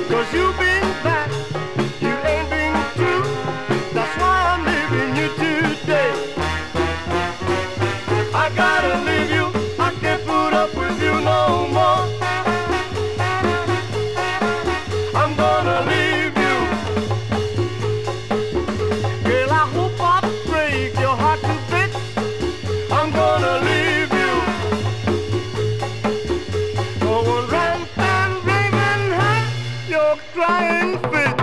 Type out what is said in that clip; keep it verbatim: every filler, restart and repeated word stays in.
Cause you've been bad, you ain't been true. That's why I'm leaving you today. I gotta leave you, I can't put up with you no more. I'm gonna leave you. Girl, I hope I break your heart to bits. I'm gonna leave you. Going rant and raving, have your crying fit.